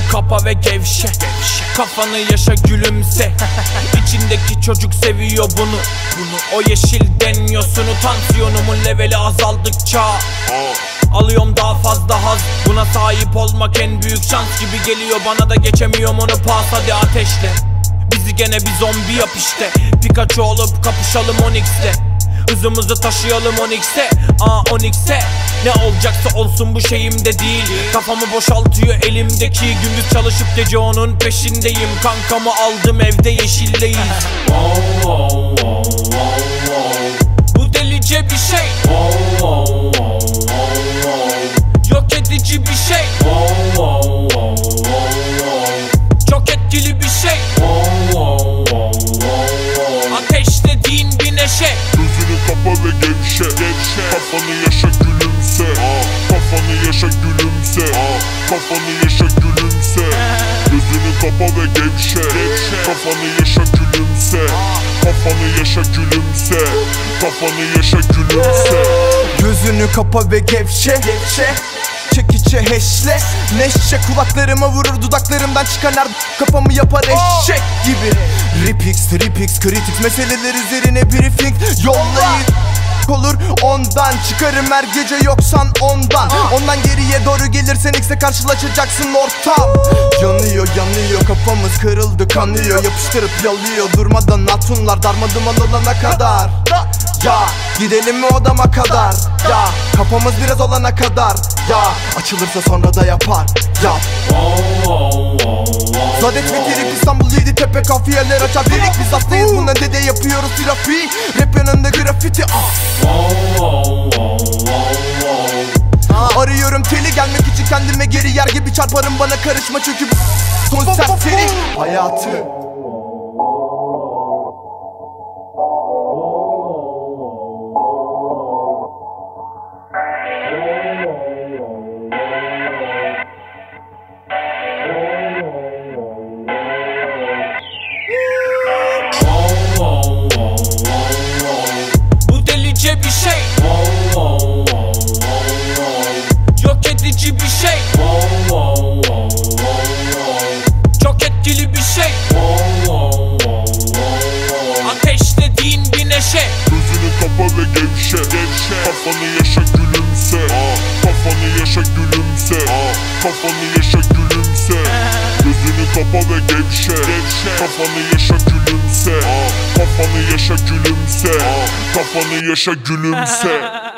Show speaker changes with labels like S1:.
S1: kapa ve gevşe. Kafanı yaşa, gülümse. İçindeki çocuk seviyor bunu. O yeşilden yosunu, tansiyonumun leveli azaldıkça alıyorum daha fazla haz. Buna sahip olmak en büyük şans gibi geliyor bana da, geçemiyorum onu pas. Hadi ateşle bizi, gene bir zombi yap işte. Pikachu olup kapışalım Onyx'le. Hızımızı taşıyalım Onyx'e. Onyx'e. Ne olacaksa olsun, bu şeyimde değil. Kafamı boşaltıyor elimdeki. Gündüz çalışıp gece onun peşindeyim. Kankamı aldım, evde yeşildeyiz. Bu delice bir şey. Yok edici bir şey. Çok etkili bir şey. Ateş dediğin bir neşe.
S2: Gözünü kapa ve gevşe. Kafanı yaşa, gülümse. Kafanı yaşa, gülümse. Kafanı yaşa, gülümse. Gözünü kapa ve gevşe. Kafanı yaşa, gülümse. Kafanı yaşa, gülümse. Kafanı yaşa, gülümse.
S3: Gözünü kapa ve gevşe. Çekiçe heşle. Neşe kulaklarıma vurur, dudaklarımdan çıkan her kafamı yapar eşek gibi. Ripix, kritik meseleler üzerine briefing yollayın. Olur ondan çıkarım her gece, yoksan ondan. Ondan geriye doğru gelirsen X'le karşılaşacaksın ortam. Yanıyor kafamız kırıldı, kanıyor. Yapıştırıp yalıyor durmadan hatunlar, darmaduman olana kadar. Ya gidelim mi odama kadar? Ya kafamız biraz olana kadar. Ya açılırsa sonra da yapar. Yap. Zadet ve Trip, İstanbul, Yeditepe kafiyeler açar delik. Biz hastayız, buna dede yapıyoruz trafiği. Rap yanında grafiti. Arıyorum teli, gelmek için kendime geri yer gibi çarparım, bana karışma çünkü son serseri hayatı.
S1: Bu delice bir şey. Yok edici bir şey. Çok etkili bir şey. Ateş dediğin bir neşe.
S2: Gözünü kapa ve gevşe. Kafanı yaşa, gülümse. Kafanı yaşa, gülümse. Kafanı yaşa, gülümse. Gözünü kapa ve gevşe. Kafanı yaşa, gülümse. Kafanı yaşa, gülümse. Kafanı yaşa, gülümse.